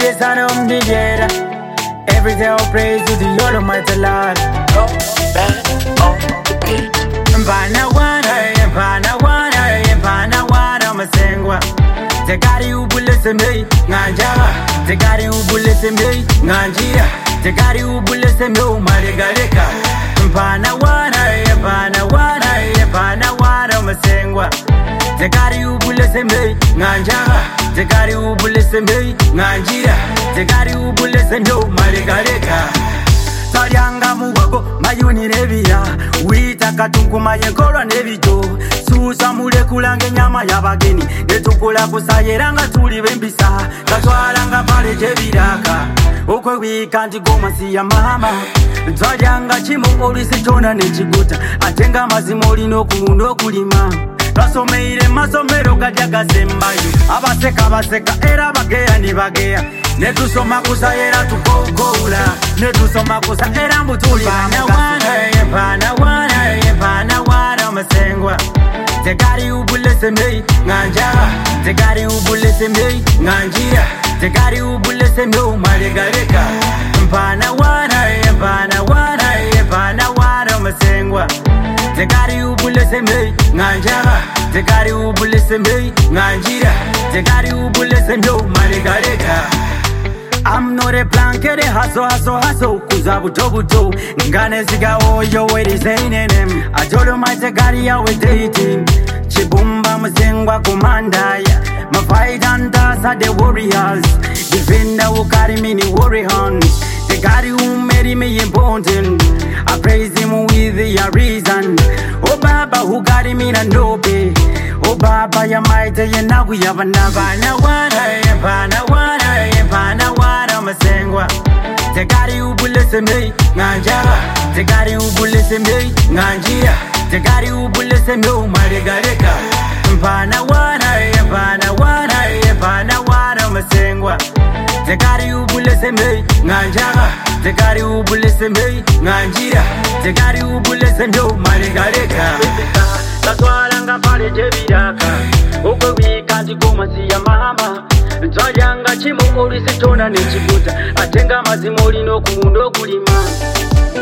the son of the dead. Every day I praise to the Lord Almighty Lord. Oh, bad on the beat. Mpana wana masengwa. Tekari ubulese mei nganjaba. Tekari ubulese mei nganjia. Tekari ubulese mei umalegaleka. Mpana wana masengwa. Tekari ubulese mei nganjaba. Tekari ubulese mei nganjia. Tekari ubulese mei umalegaleka. Saryanga muwago mayuni nebira wita katunku mayekolwa nebijo susa mulekulange nyama yabageni netukula kusayeranga tuli bembisa katwalanga pale jebiraka okwe wikanti goma siya mama saryanga chimu olisitona nechiguta atenga mazimo olino kulunda okulima kasomeire masomero gadya gasembayo abaseka baseka era bageya nibageya netusoma kusayera tukokoula netusoma kusayera mbutuli mpana wana masengwa tekari ubulese mei nganjaba tekari ubulese mei nganjia tekari ubulese mei umalegaleka mpana wana masengwa tekari ubulese mei nganjaba tekari ubulese mei nganjira tekari ubulese mei umalegaleka. I'm not a blanket, hustle, kuzabu tobuto. Ngane ziga oyo wedi zainem. I told him I tegari ya we dating. Chibumba mzengwa kumandaya. My fight and dance are the warriors. Defender who carry me the warriors. The God who made me important. I praise him with the reason. Oh Baba who got me na nobe. Oh Baba ya mighty ya nagu ya banana wana masengwa. Tekari ubulese mei nganjaba. Tekari ubulese mei nganjia. Tekari ubulese mei umalegaleka. Mpana wana masengwa. Tekari ubulese mei nganjaba. Tekari ubulese mei nganjia. Tekari ubulese mei umalegaleka. Katwalanga pale jebiraka okwe wikanti goma siya mama Twalyanga chimu olisitona nechiguta atenga mazimo olino kulunda okulima